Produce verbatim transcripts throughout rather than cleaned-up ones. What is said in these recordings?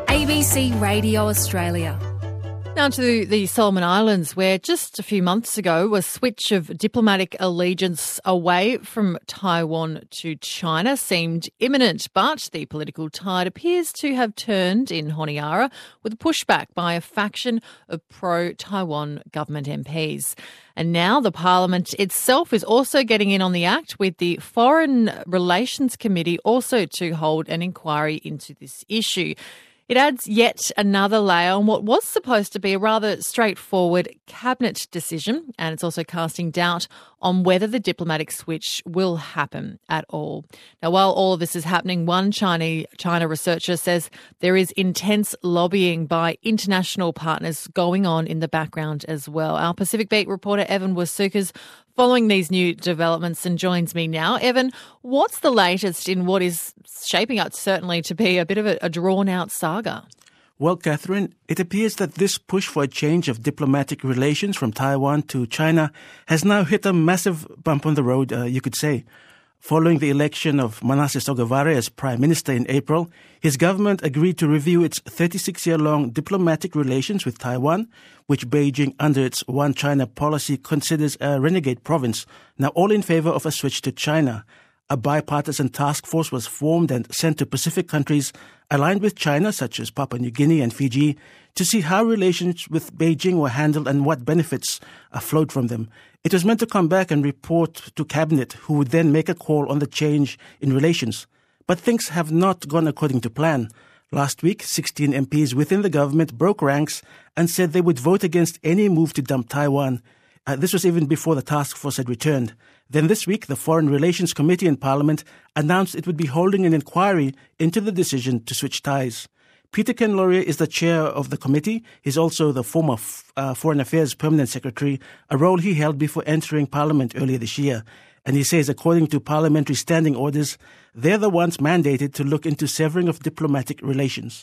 A B C Radio Australia. Now to the Solomon Islands, where just a few months ago a switch of diplomatic allegiance away from Taiwan to China seemed imminent, but the political tide appears to have turned in Honiara with a pushback by a faction of pro-Taiwan government M Ps. And now the Parliament itself is also getting in on the act, with the Foreign Relations Committee also to hold an inquiry into this issue. It adds yet another layer on what was supposed to be a rather straightforward cabinet decision, and it's also casting doubt on whether the diplomatic switch will happen at all. Now, while all of this is happening, one China, China researcher says there is intense lobbying by international partners going on in the background as well. Our Pacific Beat reporter Evan Wasuka's following these new developments and joins me now. Evan, what's the latest in what is shaping up certainly to be a bit of a, a drawn-out saga? Well, Catherine, it appears that this push for a change of diplomatic relations from Taiwan to China has now hit a massive bump on the road, uh, you could say. Following the election of Manasseh Sogavare as Prime Minister in April, his government agreed to review its thirty-six-year-long diplomatic relations with Taiwan, which Beijing, under its One China policy, considers a renegade province, now all in favor of a switch to China. A bipartisan task force was formed and sent to Pacific countries aligned with China, such as Papua New Guinea and Fiji, to see how relations with Beijing were handled and what benefits flowed from them. It was meant to come back and report to Cabinet, who would then make a call on the change in relations. But things have not gone according to plan. Last week, sixteen M Ps within the government broke ranks and said they would vote against any move to dump Taiwan. Uh, this was even before the task force had returned. Then this week, the Foreign Relations Committee in Parliament announced it would be holding an inquiry into the decision to switch ties. Peter Ken Laurier is the chair of the committee. He's also the former f- uh, Foreign Affairs Permanent Secretary, a role he held before entering Parliament earlier this year. And he says, according to parliamentary standing orders, they're the ones mandated to look into severing of diplomatic relations.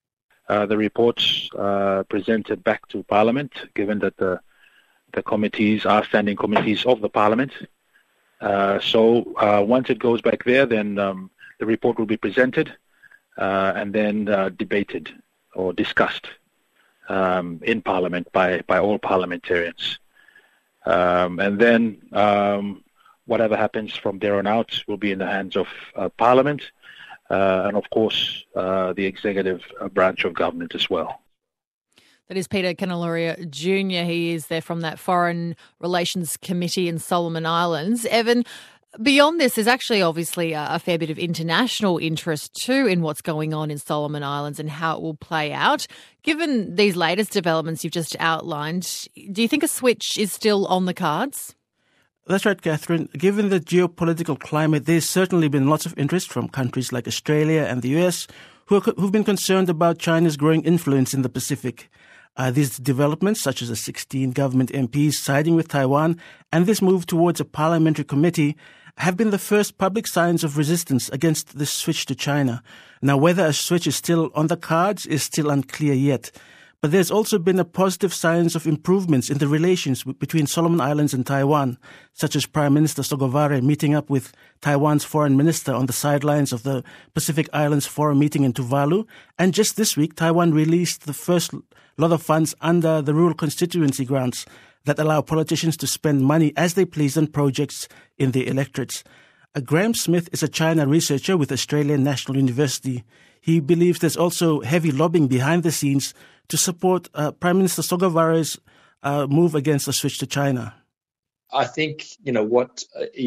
Uh, the reports uh, presented back to Parliament, given that the the committees are standing committees of the Parliament. Uh, so uh, once it goes back there, then um, the report will be presented uh, and then uh, debated or discussed um, in Parliament by, by all parliamentarians. Um, and then um, whatever happens from there on out will be in the hands of uh, Parliament uh, and, of course, uh, the executive branch of government as well. That is Peter Ken Laurier Junior He is there from that Foreign Relations Committee in Solomon Islands. Evan, beyond this, there's actually obviously a, a fair bit of international interest too in what's going on in Solomon Islands and how it will play out. Given these latest developments you've just outlined, do you think a switch is still on the cards? That's right, Catherine. Given the geopolitical climate, there's certainly been lots of interest from countries like Australia and the U S who are, who've been concerned about China's growing influence in the Pacific. Uh, these developments, such as the sixteen government M Ps siding with Taiwan and this move towards a parliamentary committee, have been the first public signs of resistance against this switch to China. Now, whether a switch is still on the cards is still unclear yet. But there's also been a positive signs of improvements in the relations w- between Solomon Islands and Taiwan, such as Prime Minister Sogavare meeting up with Taiwan's foreign minister on the sidelines of the Pacific Islands Forum meeting in Tuvalu. And just this week, Taiwan released the first lot of funds under the rural constituency grants that allow politicians to spend money as they please on projects in the electorates. Uh, Graham Smith is a China researcher with Australian National University. He believes there's also heavy lobbying behind the scenes to support uh, Prime Minister Sogavare's uh, move against the switch to China. I think, you know, what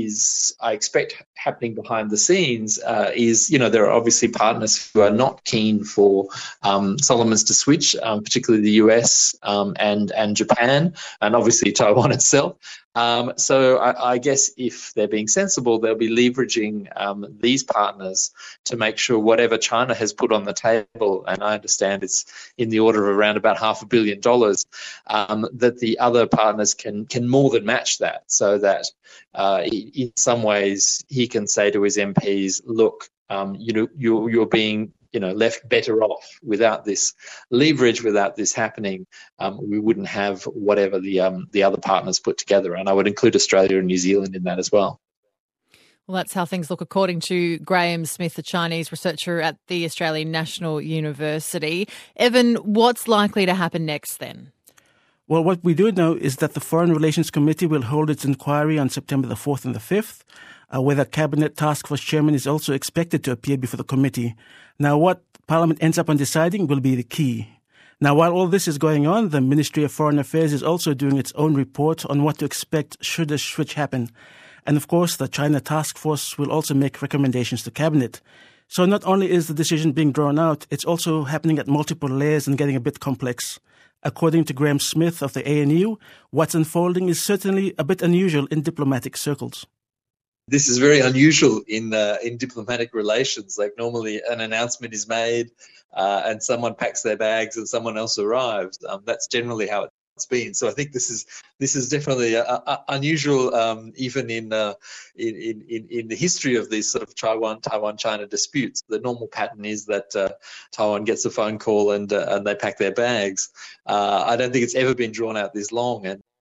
is I expect happening behind the scenes uh, is, you know, there are obviously partners who are not keen for um, Solomons to switch, um, particularly the U S um, and, and Japan, and obviously Taiwan itself. Um, so I, I guess if they're being sensible, they'll be leveraging um, these partners to make sure whatever China has put on the table, and I understand it's in the order of around about half a billion dollars, um, that the other partners can can more than match that, so that uh, in some ways he can say to his M Ps, look, um, you know, you're, you're being you know, left better off without this leverage, without this happening. Um, we wouldn't have whatever the um, the other partners put together, and I would include Australia and New Zealand in that as well. Well, that's how things look according to Graham Smith, the Chinese researcher at the Australian National University. Evan, what's likely to happen next then? Well, what we do know is that the Foreign Relations Committee will hold its inquiry on September the fourth and the fifth, uh, where the Cabinet Task Force Chairman is also expected to appear before the committee. Now, what Parliament ends up on deciding will be the key. Now, while all this is going on, the Ministry of Foreign Affairs is also doing its own report on what to expect should a switch happen. And of course, the China Task Force will also make recommendations to Cabinet. So not only is the decision being drawn out, it's also happening at multiple layers and getting a bit complex. According to Graham Smith of the A N U, what's unfolding is certainly a bit unusual in diplomatic circles. This is very unusual in uh, in diplomatic relations. Like normally an announcement is made uh, and someone packs their bags and someone else arrives. Um, that's generally how it it's been. So I think this is this is definitely a, a, unusual, um, even in, uh, in in in the history of these sort of Taiwan Taiwan China disputes. The normal pattern is that uh, Taiwan gets a phone call and uh, and they pack their bags. Uh, I don't think it's ever been drawn out this long, and